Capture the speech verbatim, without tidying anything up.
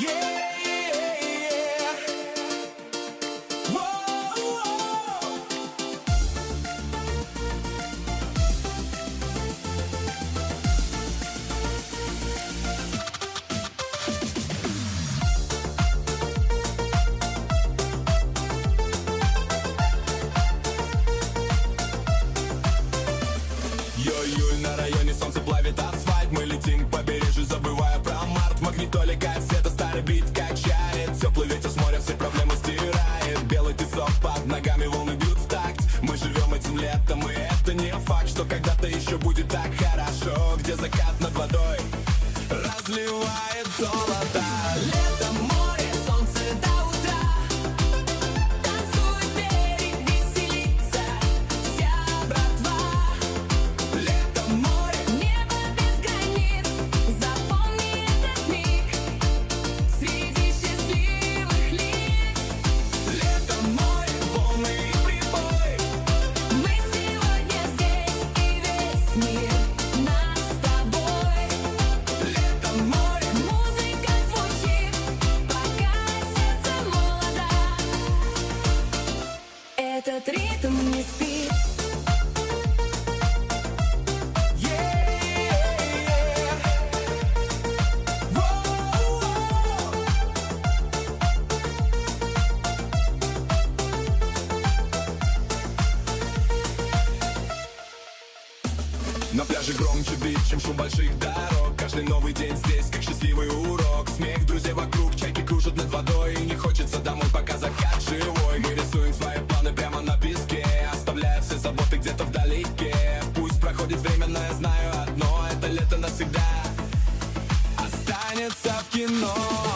Ой-ой, на районе солнце плавит асфальт. Мы летим к побережью, забывая про март. Магнитоле кассета, старый бит качает. Теплый ветер с моря все проблемы стирает. Белый песок под ногами, волны бьют в такт. Мы живем этим летом, и это не факт, что когда-то еще будет так хорошо. Где закат над водой разливает золото. Лето, море, солнце до утра. Танцует берег, веселится вся братва. Лето, море, небо без границ. Запомни этот миг среди счастливых лиц. Лето, море, волны и прибой. Мы сегодня здесь, и весь мир нас с тобой. Лето, море, музыка звучит, пока сердце молодо. Этот ритм не спит. На пляже громче бит, чем шум больших дорог. Каждый новый день здесь, как счастливый урок. Смех друзей вокруг, чайки кружат над водой. И не хочется домой, пока закат живой. Мы рисуем свои планы прямо на песке, оставляя все заботы где-то вдалеке. Пусть проходит время, но я знаю одно: это лето навсегда останется в кино.